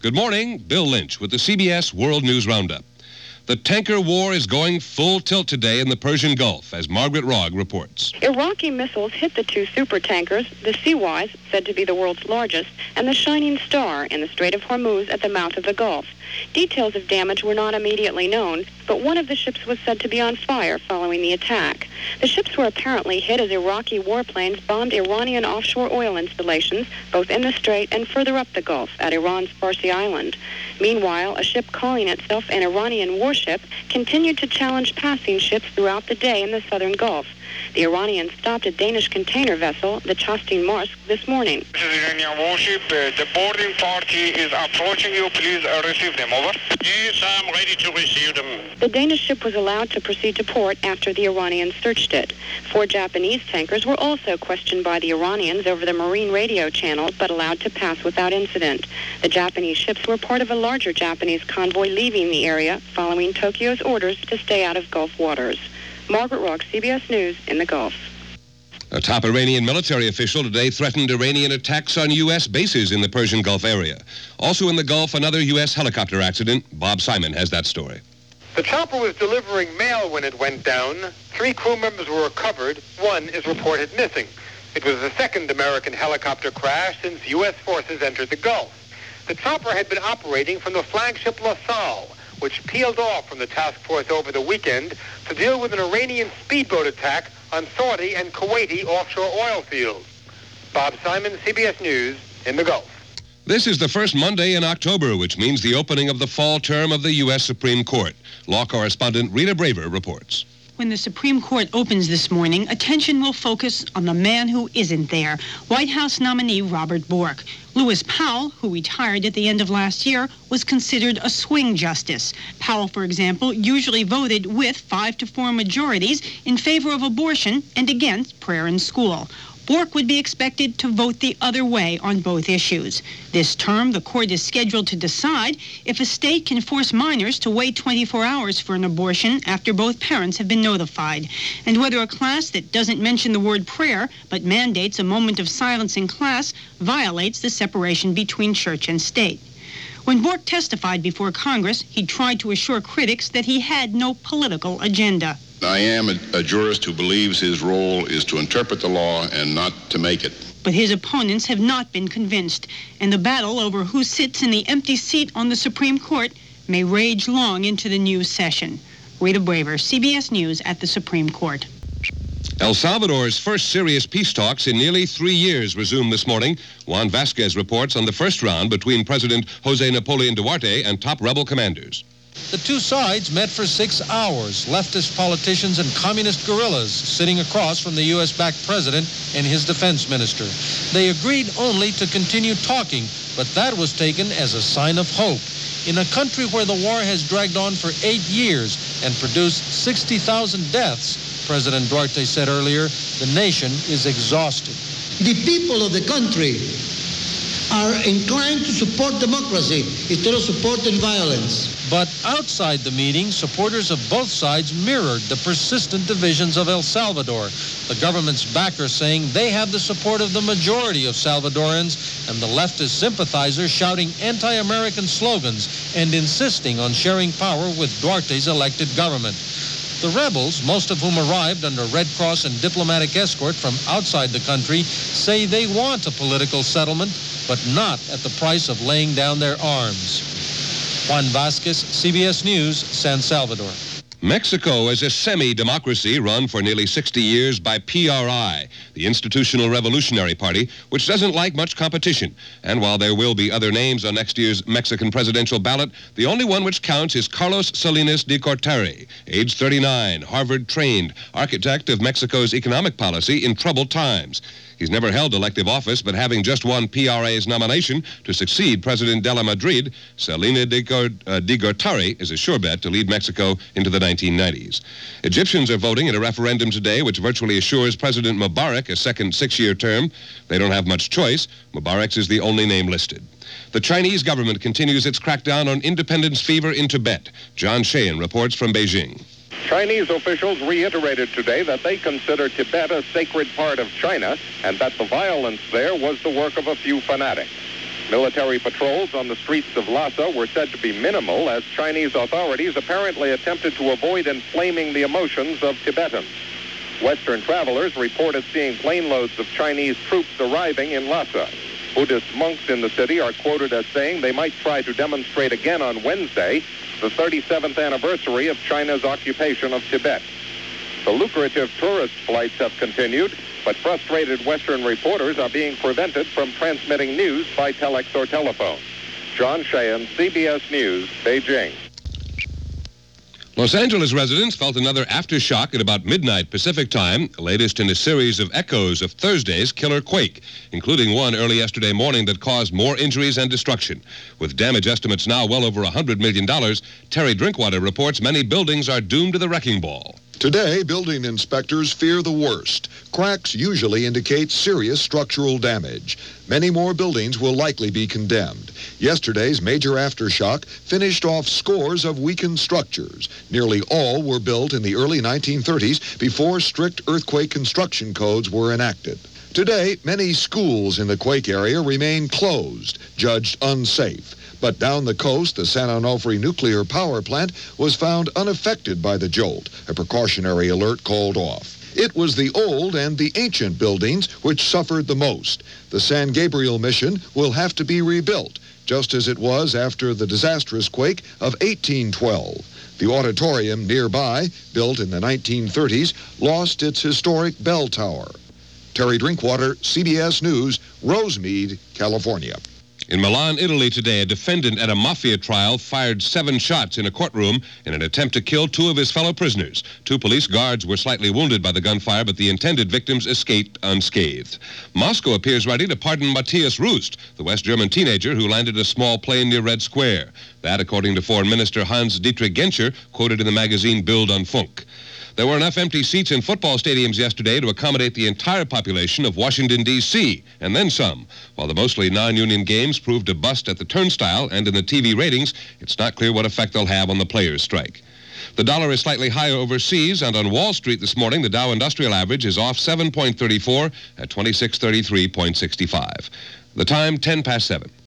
Good morning. Bill Lynch with the CBS World News Roundup. The tanker war is going full tilt today in the Persian Gulf, as Margaret Rogge reports. Iraqi missiles hit the two supertankers, the Seawise, said to be the world's largest, and the Shining Star in the Strait of Hormuz at the mouth of the Gulf. Details of damage were not immediately known, but one of the ships was said to be on fire following the attack. The ships were apparently hit as Iraqi warplanes bombed Iranian offshore oil installations, both in the strait and further up the Gulf at Iran's Farsi Island. Meanwhile, a ship calling itself an Iranian warship continued to challenge passing ships throughout the day in the southern Gulf. The Iranians stopped a Danish container vessel, the Chastin Marsk, this morning. This is Iranian warship. The boarding party is approaching you. Please receive them. Over. Yes, I'm ready to receive them. The Danish ship was allowed to proceed to port after the Iranians searched it. 4 Japanese tankers were also questioned by the Iranians over the marine radio channels, but allowed to pass without incident. The Japanese ships were part of a larger Japanese convoy leaving the area following Tokyo's orders to stay out of Gulf waters. Margaret Rogge, CBS News in the Gulf. A top Iranian military official today threatened Iranian attacks on U.S. bases in the Persian Gulf area. Also in the Gulf, another U.S. helicopter accident. Bob Simon has that story. The chopper was delivering mail when it went down. 3 crew members were recovered. 1 is reported missing. It was the second American helicopter crash since U.S. forces entered the Gulf. The chopper had been operating from the flagship La Salle, which peeled off from the task force over the weekend to deal with an Iranian speedboat attack on Saudi and Kuwaiti offshore oil fields. Bob Simon, CBS News, in the Gulf. This is the first Monday in October, which means the opening of the fall term of the U.S. Supreme Court. Law correspondent Rita Braver reports. When the Supreme Court opens this morning, attention will focus on the man who isn't there, White House nominee Robert Bork. Lewis Powell, who retired at the end of last year, was considered a swing justice. Powell, for example, usually voted with 5-4 majorities in favor of abortion and against prayer in school. Bork would be expected to vote the other way on both issues. This term, the court is scheduled to decide if a state can force minors to wait 24 hours for an abortion after both parents have been notified, and whether a class that doesn't mention the word prayer but mandates a moment of silence in class violates the separation between church and state. When Bork testified before Congress, he tried to assure critics that he had no political agenda. I am a jurist who believes his role is to interpret the law and not to make it. But his opponents have not been convinced, and the battle over who sits in the empty seat on the Supreme Court may rage long into the new session. Rita Braver, CBS News at the Supreme Court. El Salvador's first serious peace talks in nearly 3 years resumed this morning. Juan Vasquez reports on the first round between President Jose Napoleon Duarte and top rebel commanders. The two sides met for 6 hours, leftist politicians and communist guerrillas sitting across from the U.S.-backed president and his defense minister. They agreed only to continue talking, but that was taken as a sign of hope. In a country where the war has dragged on for 8 years and produced 60,000 deaths, President Duarte said earlier, the nation is exhausted. The people of the country are inclined to support democracy instead of supporting violence. But outside the meeting, supporters of both sides mirrored the persistent divisions of El Salvador. The government's backers saying they have the support of the majority of Salvadorans, and the leftist sympathizers shouting anti-American slogans and insisting on sharing power with Duarte's elected government. The rebels, most of whom arrived under Red Cross and diplomatic escort from outside the country, say they want a political settlement, but not at the price of laying down their arms. Juan Vasquez, CBS News, San Salvador. Mexico is a semi-democracy run for nearly 60 years by PRI, the Institutional Revolutionary Party, which doesn't like much competition. And while there will be other names on next year's Mexican presidential ballot, the only one which counts is Carlos Salinas de Gortari, age 39, Harvard-trained, architect of Mexico's economic policy in troubled times. He's never held elective office, but having just won PRA's nomination to succeed President de la Madrid, Salinas de Gortari is a sure bet to lead Mexico into the 1990s. Egyptians are voting in a referendum today which virtually assures President Mubarak a second 6-year term. They don't have much choice. Mubarak's is the only name listed. The Chinese government continues its crackdown on independence fever in Tibet. John Sheehan reports from Beijing. Chinese officials reiterated today that they consider Tibet a sacred part of China and that the violence there was the work of a few fanatics. Military patrols on the streets of Lhasa were said to be minimal as Chinese authorities apparently attempted to avoid inflaming the emotions of Tibetans. Western travelers reported seeing plane loads of Chinese troops arriving in Lhasa. Buddhist monks in the city are quoted as saying they might try to demonstrate again on Wednesday, the 37th anniversary of China's occupation of Tibet. The lucrative tourist flights have continued, but frustrated Western reporters are being prevented from transmitting news by telex or telephone. John Sheehan, CBS News, Beijing. Los Angeles residents felt another aftershock at about midnight Pacific time, latest in a series of echoes of Thursday's killer quake, including one early yesterday morning that caused more injuries and destruction. With damage estimates now well over $100 million, Terry Drinkwater reports many buildings are doomed to the wrecking ball. Today, building inspectors fear the worst. Cracks usually indicate serious structural damage. Many more buildings will likely be condemned. Yesterday's major aftershock finished off scores of weakened structures. Nearly all were built in the early 1930s before strict earthquake construction codes were enacted. Today, many schools in the quake area remain closed, judged unsafe. But down the coast, the San Onofre nuclear power plant was found unaffected by the jolt, a precautionary alert called off. It was the old and the ancient buildings which suffered the most. The San Gabriel mission will have to be rebuilt, just as it was after the disastrous quake of 1812. The auditorium nearby, built in the 1930s, lost its historic bell tower. Terry Drinkwater, CBS News, Rosemead, California. In Milan, Italy today, a defendant at a mafia trial fired 7 shots in a courtroom in an attempt to kill 2 of his fellow prisoners. 2 police guards were slightly wounded by the gunfire, but the intended victims escaped unscathed. Moscow appears ready to pardon Matthias Rust, the West German teenager who landed a small plane near Red Square. That, according to Foreign Minister Hans-Dietrich Genscher, quoted in the magazine Bild und Funk. There were enough empty seats in football stadiums yesterday to accommodate the entire population of Washington, D.C., and then some. While the mostly non-union games proved a bust at the turnstile and in the TV ratings, it's not clear what effect they'll have on the players' strike. The dollar is slightly higher overseas, and on Wall Street this morning, the Dow Industrial Average is off 7.34 at 2633.65. The time, 7:10.